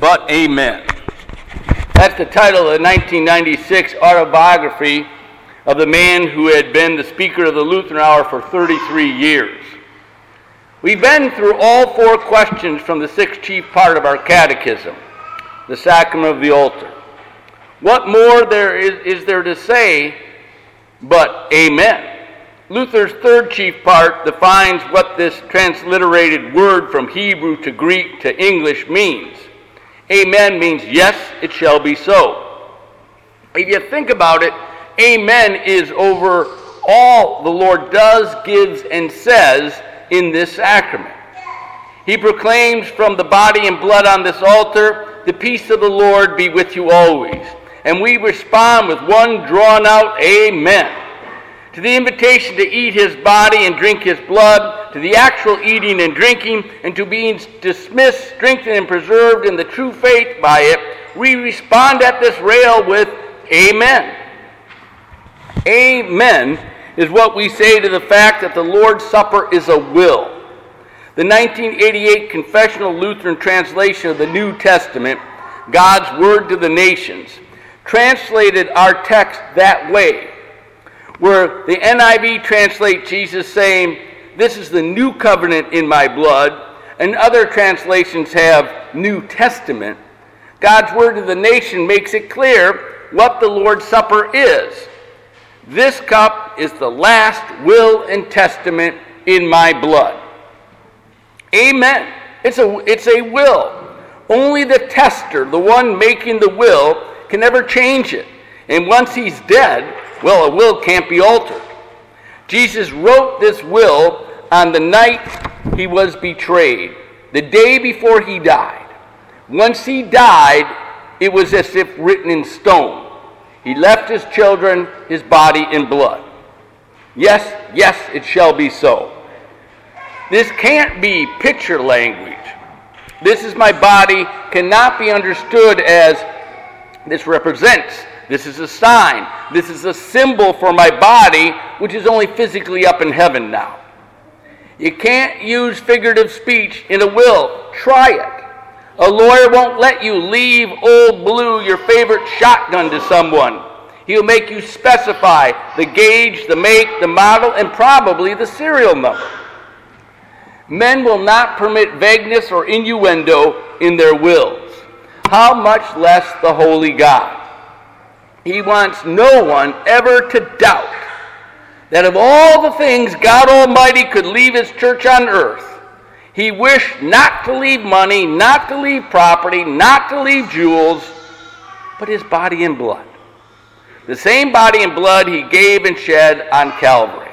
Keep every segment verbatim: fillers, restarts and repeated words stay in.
but amen. That's the title of the nineteen ninety-six autobiography of the man who had been the speaker of the Lutheran Hour for thirty-three years. We've been through all four questions from the sixth chief part of our catechism, the sacrament of the altar. What more there is, is there to say but amen? Luther's third chief part defines what this transliterated word from Hebrew to Greek to English means. Amen means yes, it shall be so. If you think about it, amen is over all the Lord does, gives, and says in this sacrament. He proclaims from the body and blood on this altar, the peace of the Lord be with you always. And we respond with one drawn out amen. To the invitation to eat his body and drink his blood, to the actual eating and drinking, and to being dismissed, strengthened, and preserved in the true faith by it, we respond at this rail with amen. Amen is what we say to the fact that the Lord's Supper is a will. The nineteen eighty-eight Confessional Lutheran translation of the New Testament, God's Word to the Nations, translated our text that way, where the N I V translates Jesus saying, "This is the new covenant in my blood," and other translations have New Testament. God's Word to the nation makes it clear what the Lord's Supper is. This cup is the last will and testament in my blood. Amen. It's a, it's a will. Only the tester, the one making the will, can never change it. And once he's dead, well, a will can't be altered. Jesus wrote this will on the night he was betrayed, the day before he died. Once he died, it was as if written in stone. He left his children, his body in blood. Yes, yes, it shall be so. This can't be picture language. This is my body cannot be understood as this represents, this is a sign, this is a symbol for my body, which is only physically up in heaven now. You can't use figurative speech in a will. Try it. A lawyer won't let you leave Old Blue, your favorite shotgun, to someone. He'll make you specify the gauge, the make, the model, and probably the serial number. Men will not permit vagueness or innuendo in their wills. How much less the Holy God? He wants no one ever to doubt that of all the things God Almighty could leave his church on earth, he wished not to leave money, not to leave property, not to leave jewels, but his body and blood. The same body and blood he gave and shed on Calvary.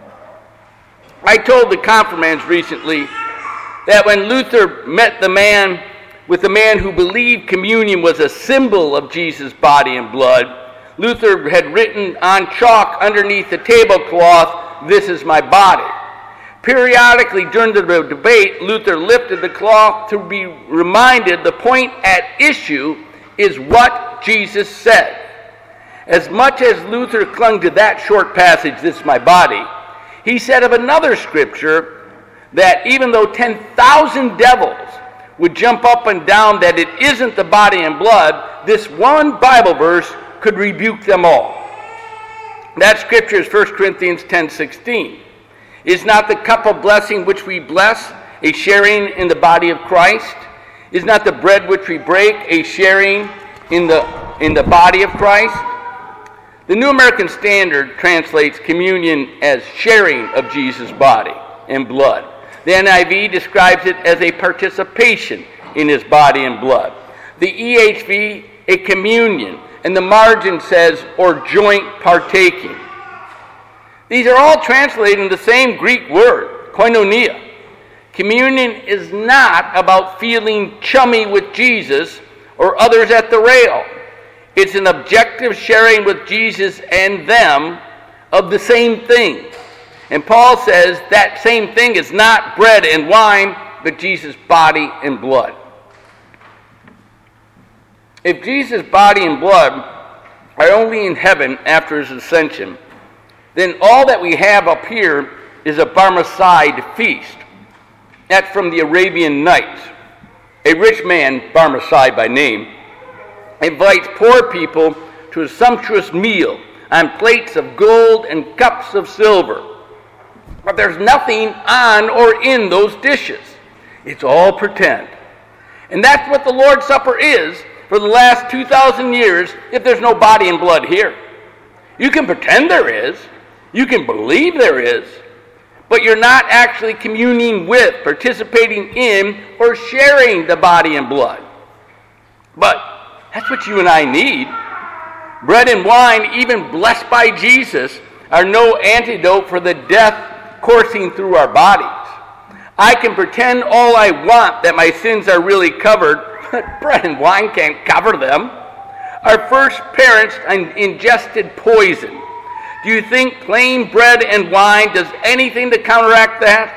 I told the confirmands recently that when Luther met the man with the man who believed communion was a symbol of Jesus' body and blood, Luther had written on chalk underneath the tablecloth, "This is my body." Periodically during the debate, Luther lifted the cloth to be reminded the point at issue is what Jesus said. As much as Luther clung to that short passage, "This is my body," he said of another scripture that even though ten thousand devils would jump up and down that it isn't the body and blood, this one Bible verse could rebuke them all. That scripture is First Corinthians ten sixteen. Is not the cup of blessing which we bless a sharing in the body of Christ? Is not the bread which we break a sharing in the, in the body of Christ? The New American Standard translates communion as sharing of Jesus' body and blood. The N I V describes it as a participation in his body and blood. The E H V, a communion, and the margin says, or joint partaking. These are all translated in the same Greek word, koinonia. Communion is not about feeling chummy with Jesus or others at the rail. It's an objective sharing with Jesus and them of the same thing. And Paul says that same thing is not bread and wine, but Jesus' body and blood. If Jesus' body and blood are only in heaven after his ascension, then all that we have up here is a Barmecide feast. That's from the Arabian Nights. A rich man, Barmecide by name, invites poor people to a sumptuous meal on plates of gold and cups of silver. But there's nothing on or in those dishes. It's all pretend. And that's what the Lord's Supper is for the last two thousand years if there's no body and blood here. You can pretend there is. You can believe there is. But you're not actually communing with, participating in, or sharing the body and blood. But that's what you and I need. Bread and wine, even blessed by Jesus, are no antidote for the death coursing through our bodies. I can pretend all I want that my sins are really covered, but bread and wine can't cover them. Our first parents ingested poison. Do you think plain bread and wine does anything to counteract that?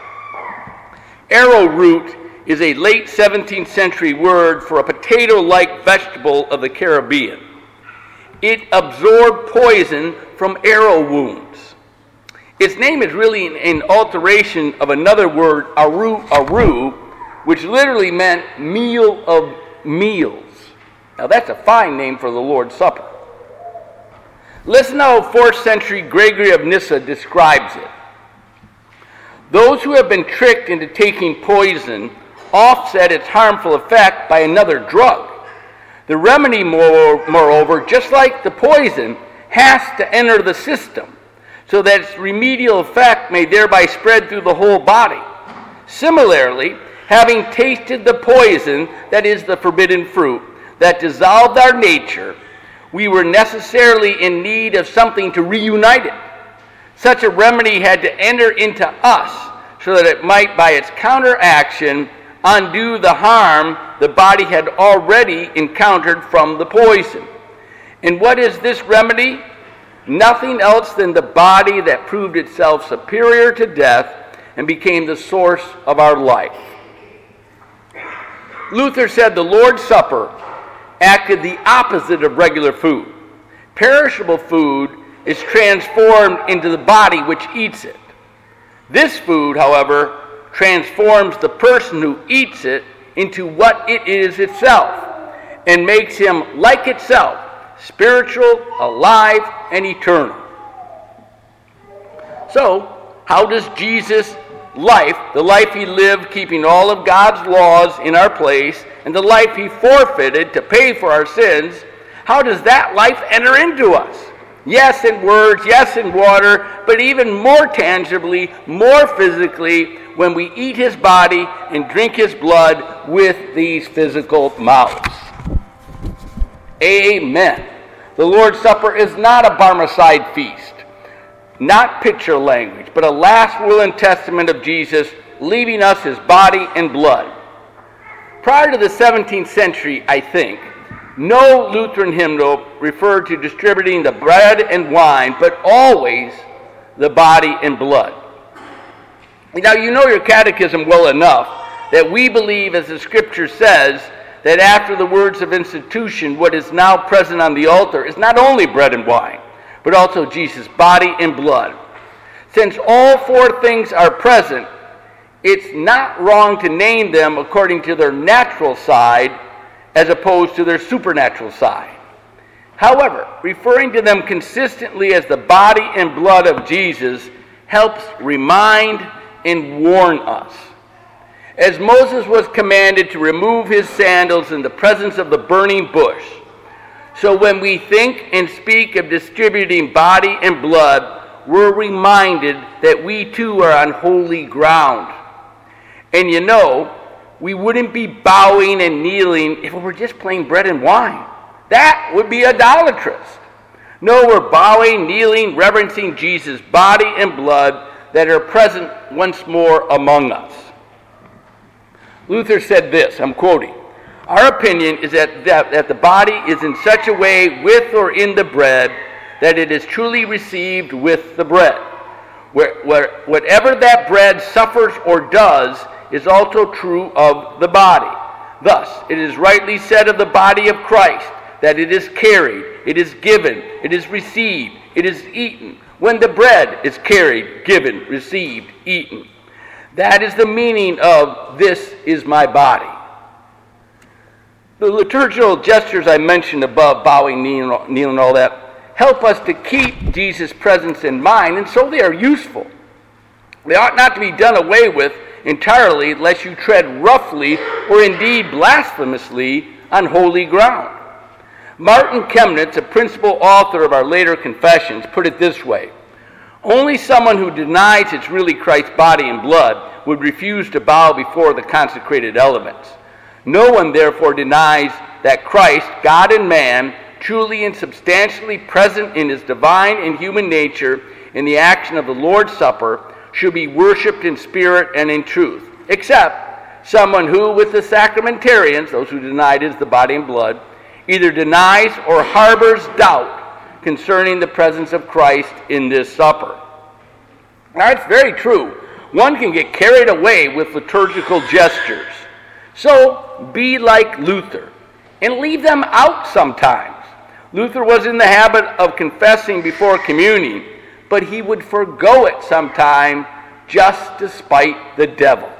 Arrowroot is a late seventeenth century word for a potato-like vegetable of the Caribbean. It absorbed poison from arrow wounds. Its name is really an alteration of another word, aru, aru, which literally meant meal of meals. Now that's a fine name for the Lord's Supper. Listen how fourth century Gregory of Nyssa describes it. Those who have been tricked into taking poison offset its harmful effect by another drug. The remedy, moreover, just like the poison, has to enter the system, so that its remedial effect may thereby spread through the whole body. Similarly, having tasted the poison, that is the forbidden fruit, that dissolved our nature, we were necessarily in need of something to reunite it. Such a remedy had to enter into us, so that it might, by its counteraction, undo the harm the body had already encountered from the poison. And what is this remedy? Nothing else than the body that proved itself superior to death and became the source of our life. Luther said the Lord's Supper acted the opposite of regular food. Perishable food is transformed into the body which eats it. This food, however, transforms the person who eats it into what it is itself and makes him like itself, spiritual, alive, and eternal. So, how does Jesus' life, the life he lived keeping all of God's laws in our place, and the life he forfeited to pay for our sins, how does that life enter into us? Yes, in words, yes, in water, but even more tangibly, more physically, when we eat his body and drink his blood with these physical mouths. Amen. The Lord's Supper is not a Barmecide feast, not picture language, but a last will and testament of Jesus, leaving us his body and blood. Prior to the seventeenth century, I think, no Lutheran hymnal referred to distributing the bread and wine, but always the body and blood. Now, you know your catechism well enough that we believe, as the scripture says, that after the words of institution, what is now present on the altar is not only bread and wine, but also Jesus' body and blood. Since all four things are present, it's not wrong to name them according to their natural side as opposed to their supernatural side. However, referring to them consistently as the body and blood of Jesus helps remind and warn us. As Moses was commanded to remove his sandals in the presence of the burning bush, so when we think and speak of distributing body and blood, we're reminded that we too are on holy ground. And you know, we wouldn't be bowing and kneeling if it were just plain bread and wine. That would be idolatrous. No, we're bowing, kneeling, reverencing Jesus' body and blood that are present once more among us. Luther said this, I'm quoting, "Our opinion is that, that, that the body is in such a way with or in the bread that it is truly received with the bread. Where, where, whatever that bread suffers or does is also true of the body. Thus, it is rightly said of the body of Christ that it is carried, it is given, it is received, it is eaten, when the bread is carried, given, received, eaten. That is the meaning of 'this is my body.' The liturgical gestures I mentioned above, bowing, kneeling, kneeling, all that, help us to keep Jesus' presence in mind, and so they are useful. They ought not to be done away with entirely lest you tread roughly or indeed blasphemously on holy ground. Martin Chemnitz, a principal author of our later confessions, put it this way: only someone who denies it's really Christ's body and blood would refuse to bow before the consecrated elements. No one therefore denies that Christ, God and man, truly and substantially present in his divine and human nature in the action of the Lord's Supper, should be worshipped in spirit and in truth, except someone who, with the sacramentarians, those who denied it is the body and blood, either denies or harbors doubt concerning the presence of Christ in this supper. Now, it's very true. One can get carried away with liturgical gestures. So, be like Luther and leave them out sometimes. Luther was in the habit of confessing before communion, but he would forego it sometime just to spite the devil.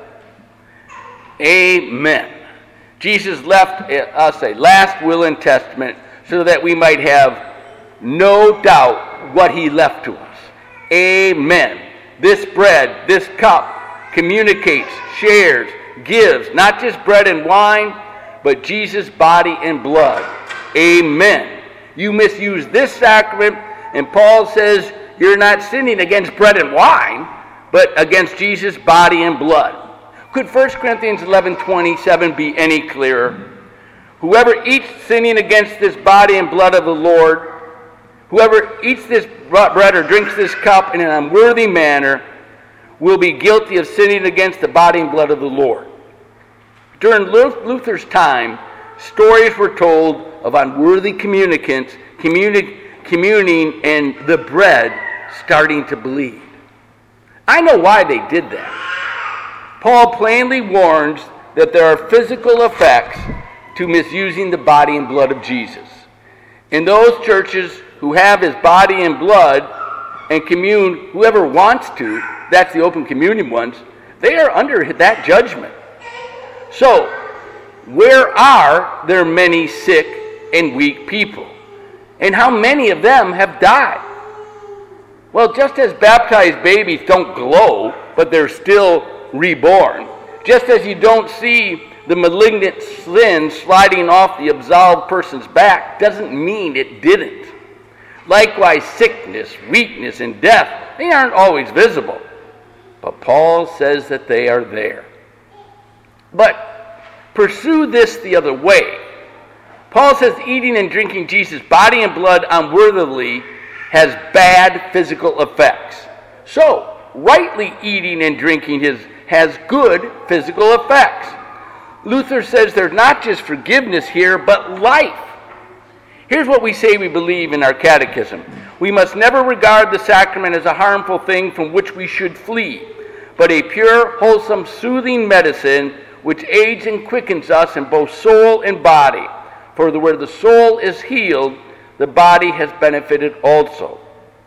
Amen. Jesus left us a last will and testament so that we might have no doubt what he left to us. Amen. This bread, this cup, communicates, shares, gives, not just bread and wine, but Jesus' body and blood. Amen. You misuse this sacrament, and Paul says you're not sinning against bread and wine, but against Jesus' body and blood. Could First Corinthians eleven twenty-seven be any clearer? Whoever eats sinning against this body and blood of the Lord, whoever eats this bread or drinks this cup in an unworthy manner, will be guilty of sinning against the body and blood of the Lord. During Luther's time, stories were told of unworthy communicants communi- communing and the bread starting to bleed. I know why they did that. Paul plainly warns that there are physical effects to misusing the body and blood of Jesus. In those churches who have his body and blood and commune, whoever wants to, that's the open communion ones, they are under that judgment. So, where are there many sick and weak people? And how many of them have died? Well, just as baptized babies don't glow, but they're still reborn, just as you don't see the malignant sin sliding off the absolved person's back, doesn't mean it didn't. Likewise, sickness, weakness, and death, they aren't always visible. But Paul says that they are there. But pursue this the other way. Paul says eating and drinking Jesus' body and blood unworthily has bad physical effects. So, rightly eating and drinking his has good physical effects. Luther says there's not just forgiveness here, but life. Here's what we say we believe in our catechism. We must never regard the sacrament as a harmful thing from which we should flee, but a pure, wholesome, soothing medicine which aids and quickens us in both soul and body. For where the soul is healed, the body has benefited also.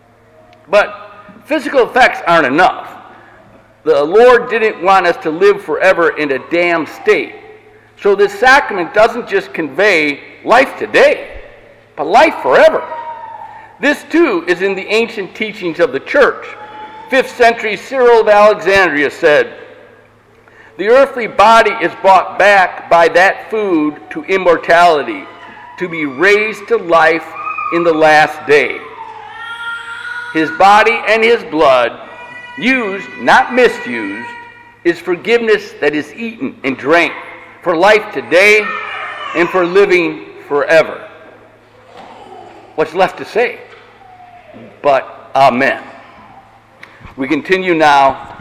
But physical effects aren't enough. The Lord didn't want us to live forever in a damned state. So this sacrament doesn't just convey life today, but life forever. This too is in the ancient teachings of the church. Fifth century Cyril of Alexandria said, "The earthly body is brought back by that food to immortality, to be raised to life in the last day. His body and his blood, used, not misused, is forgiveness that is eaten and drank for life today and for living forever." What's left to say? But amen. We continue now